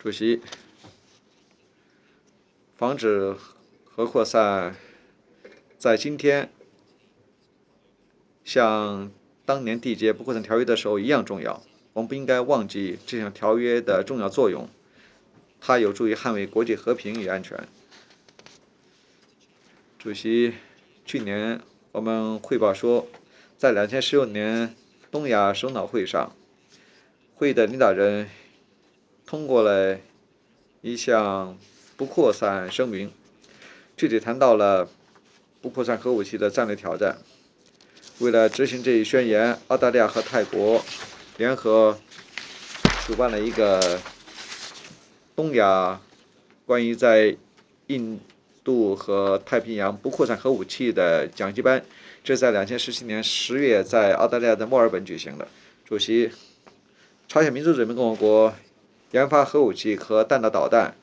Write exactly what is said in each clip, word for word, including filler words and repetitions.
主席，防止核扩散在今天像当年缔结不扩散条约的时候一样重要。我们不应该忘记这项条约的重要作用，它有助于捍卫国际和平与安全。主席，去年我们汇报说，在两千十六年东亚首脑会上，会议的领导人通过了一项不扩散声明，具体谈到了不扩散核武器的战略挑战。为了执行这一宣言，澳大利亚和泰国联合主办了一个东亚关于在印度和太平洋不扩散核武器的讲习班，这在两千十七年十月在澳大利亚的墨尔本举行的。主席，朝鲜民主人民共和国研发核武器和弹道导弹，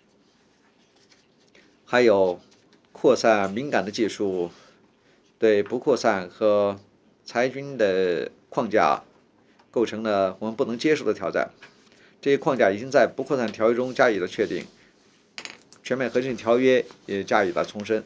还有扩散敏感的技术，对不扩散和裁军的框架构成了我们不能接受的挑战。这一框架已经在不扩散条约中加以了确定，全面核禁条约也加以了重申。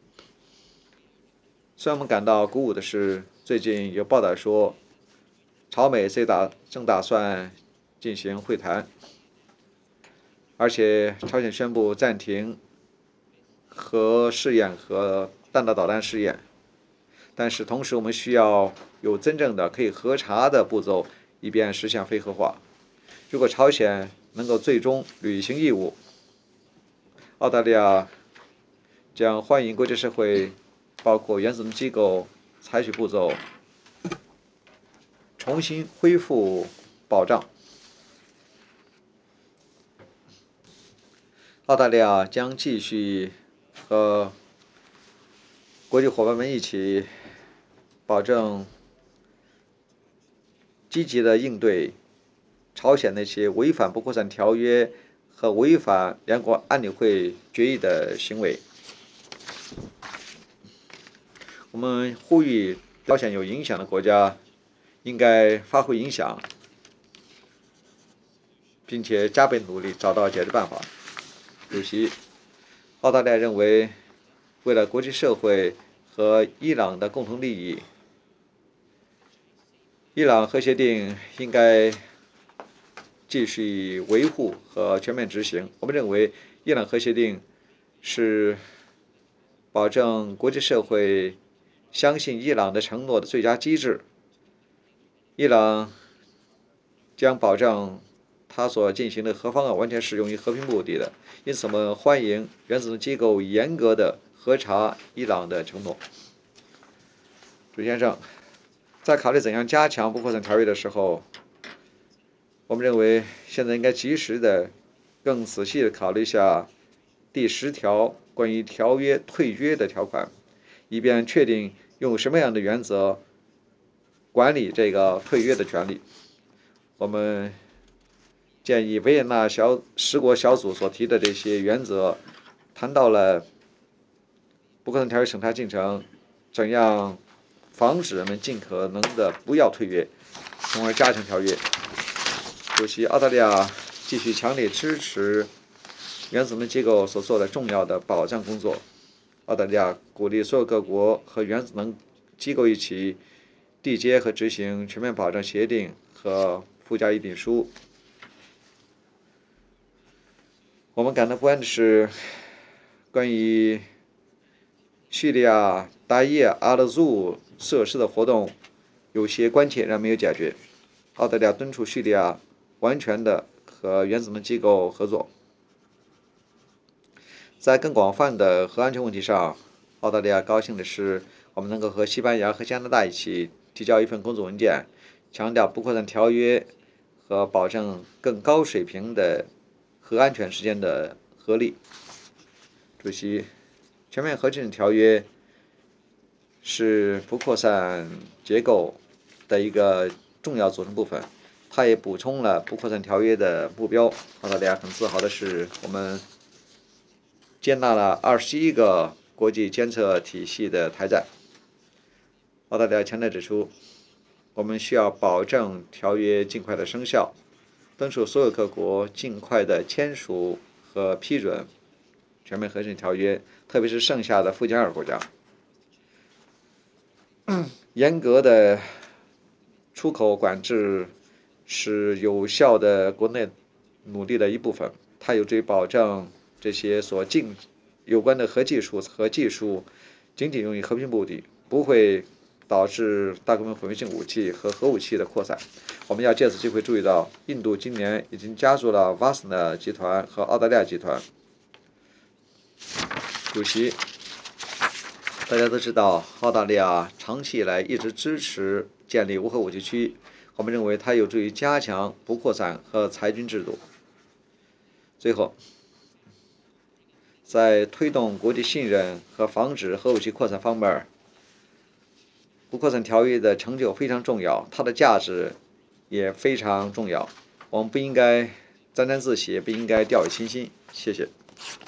虽然我们感到鼓舞的是，最近有报道说，朝美正打正打算进行会谈，而且朝鲜宣布暂停核试验和弹道导弹试验，但是同时我们需要有真正的可以核查的步骤，以便实现非核化。如果朝鲜能够最终履行义务，澳大利亚将欢迎国际社会，包括原子能机构采取步骤，重新恢复保障。澳大利亚将继续和国际伙伴们一起，保证积极的应对朝鲜那些违反不扩散条约和违反联合国安理会决议的行为。我们呼吁朝鲜有影响的国家应该发挥影响，并且加倍努力找到解决办法。主席，澳大利亚认为，为了国际社会和伊朗的共同利益，伊朗核协定应该继续维护和全面执行。我们认为，伊朗核协定是保证国际社会相信伊朗的承诺的最佳机制。伊朗将保证他所进行的核方案完全适用于和平目的的，因此我们欢迎原子能机构严格的核查伊朗的承诺。朱先生，在考虑怎样加强不扩散条约的时候，我们认为现在应该及时的、更仔细的考虑一下第十条关于条约退约的条款，以便确定用什么样的原则管理这个退约的权利。我们建议维也纳小十国小组所提的这些原则，谈到了不扩散条约审查进程，怎样防止人们尽可能的不要退约，从而加强条约。主席，澳大利亚继续强烈支持原子能机构所做的重要的保障工作。澳大利亚鼓励所有各国和原子能机构一起缔结和执行全面保障协定和附加议定书。我们感到不安的是，关于叙利亚达耶阿勒祖设施的活动有些关切仍没有解决。澳大利亚敦促叙利亚完全的和原子能机构合作。在更广泛的核安全问题上，澳大利亚高兴的是，我们能够和西班牙和加拿大一起提交一份工作文件，强调不扩散条约和保证更高水平的核安全之间的合力。主席，全面核禁条约是不扩散结构的一个重要组成部分，它也补充了不扩散条约的目标。澳大利亚很自豪的是，我们接纳了二十一个国际监测体系的台载。澳大利亚强烈指出，我们需要保证条约尽快的生效， 敦促所有各国尽快的签署和批准全面核协定条约，特别是剩下的附件二国家。严格的出口管制是有效的国内努力的一部分，它有助于保证这些所进有关的核技术和技术仅仅用于和平目的，不会导致大规模毁灭性武器和核武器的扩散。我们要借此机会注意到，印度今年已经加入了瓦斯纳集团和澳大利亚集团。主席，大家都知道，澳大利亚长期以来一直支持建立无核武器区。我们认为它有助于加强不扩散和裁军制度。最后，在推动国际信任和防止核武器扩散方面，不扩散条约的成就非常重要，它的价值也非常重要。我们不应该沾沾自喜，也不应该掉以轻心。谢谢。